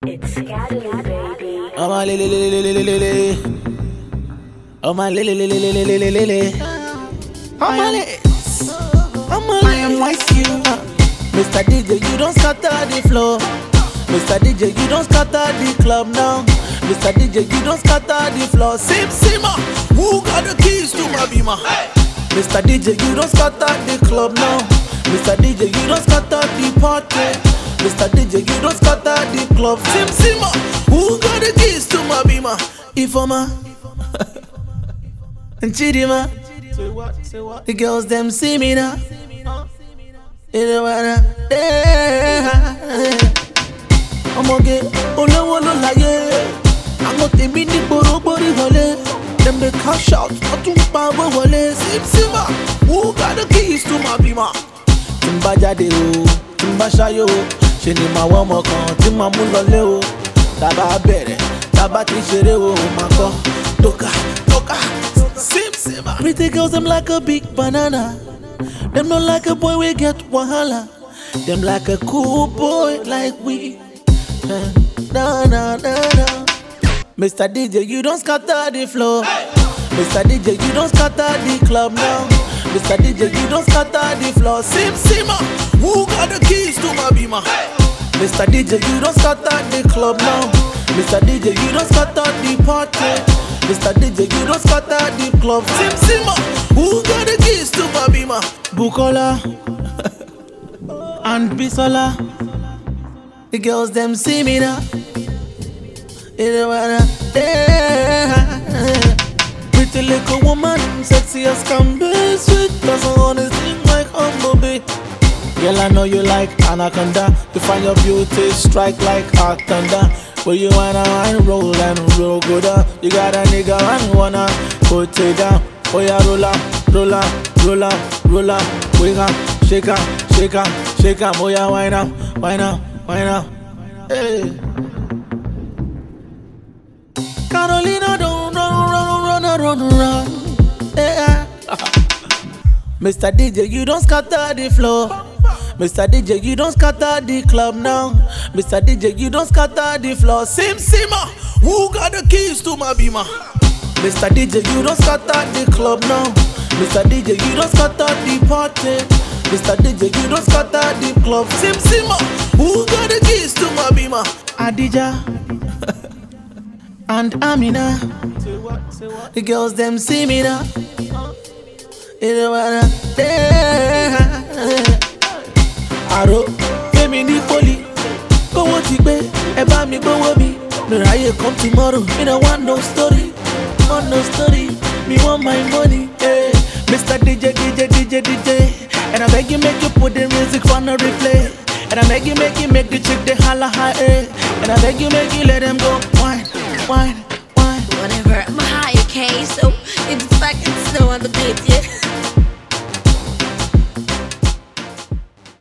It's Scatterly, baby. Oh my lily lily lily lily. Oh my lily lily lily lily lily. I am with you. Mr. DJ, you don't scatter the floor. Mr. DJ, you don't scatter the club now. Mr. DJ, you don't scatter the floor. Sim Simma, who got the keys to my beamer? Mr. DJ, you don't scatter the club now. Mr. DJ, you don't scatter the party. Mr. DJ, you don't scatter the club. Sim Simma, who got the keys to my beamer? Ifoma and Chidima. Say what? Say what? The girls them see me now. You wanna ọmọge olówó ló láyé àwọn tèmi ní gbòrógbòrí wọlé dem dey cash out wọ́n tún pa owó wọlé Sim Simma who got the keys to my beamer. Tí n bá jáde o tí n bá ṣayé o ṣe ni màá wọ́n ọmọ kan tí màá mú lọlé o tàbá bẹ̀rẹ̀ tàbá ti ṣeré o máa kọ́ tókà tókà Sim Simma. Pretty girls dem like a big banana. Them not like a boy we get wahala. Them like a cool boy like we. Na na na na. Mr. DJ, you don't scatter the floor. Mr. DJ, you don't scatter the club now. Mr. DJ, you don't scatter the floor. Sim Simma, who got the keys to my beamer? Mr. DJ, you don't scatter the club now. Mr. DJ, you don't scatter the party. Mr. DJ, you don't scatter the club. Sim Simma, who got the keys to my beamer? Bukola and Bisola. The girls them see me now. You wanna pretty little woman, sexy as can be, sweet doesn't wanna sing like Humblebee. Girl, I know you like Anaconda. You find your beauty strike like hot thunder. Well, you wanna roll and roll good up. You got a nigga and wanna put it down. Oh yeah, roll up, roll up, roll up, roll up. Wake up, shake up, shake up, shake up. Oh yeah, wind up, wind up, wind up. Hey. Carolina, don't run. Yeah. Mr. DJ, you don't scatter the floor. Mr. DJ, you don't scatter the club now. Mr. DJ, you don't scatter the floor. Sim Simma, who got the keys to my beamer? Mr. DJ, you don't scatter the club now. Mr. DJ, you don't scatter the party. Mr. DJ, you don't scatter the club. Sim Simma, who got the keys to my beamer? Adija and Amina. Say what? Say what? The girls them see me now. You wanna Aro, Femi ni poli. Gbówó ti pé, ẹ bá mi gbówó mi. Mi ráyè come tomorrow. Me no want no story. Want no story. Me want my money. Hey. Mr. DJ, DJ, DJ, DJ. And I beg you make you put the music on a replay. And I beg you make the chick they holla high. Hey. And I beg you make you let them go. Wine, wine, wine. Whatever, I'm high, okay? So, it's fucking snow on the beat, yeah.